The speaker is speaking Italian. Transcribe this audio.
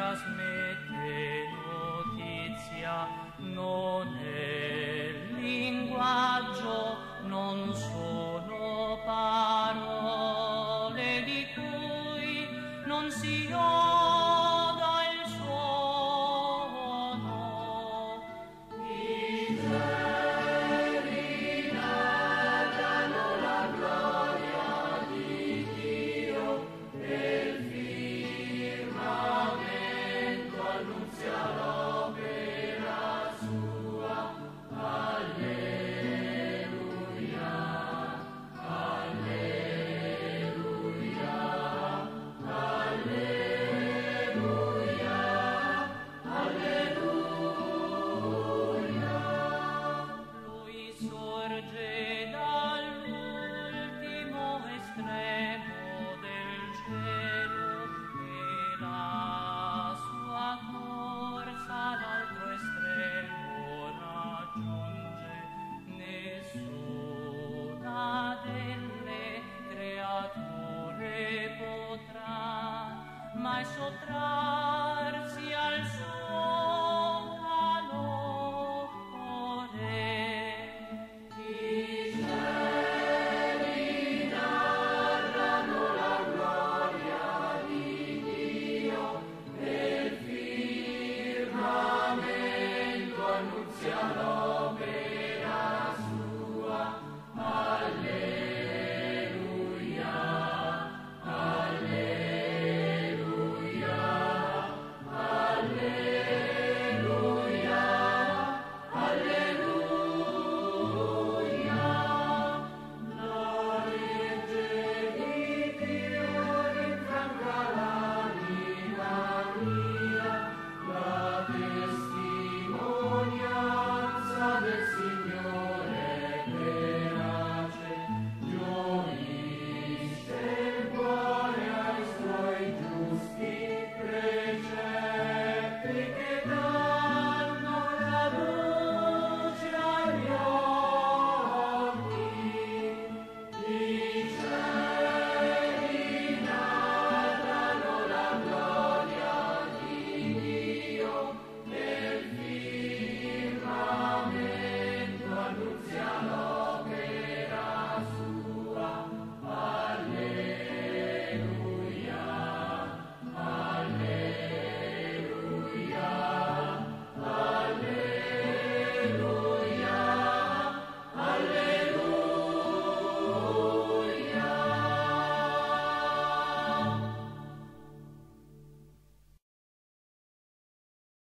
trasmette notizia, non è linguaggio, non sono parole di cui non si oda il suono. I cieli narrano la gloria di Dio e il firmamento annunzia l'opera sua. Alleluia, alleluia, alleluia, alleluia. Lui sorge dall'ultimo estremo del cielo e la sua corsa all'altro estremo raggiunge. Nessuna delle creature potrà mai sottrarsi al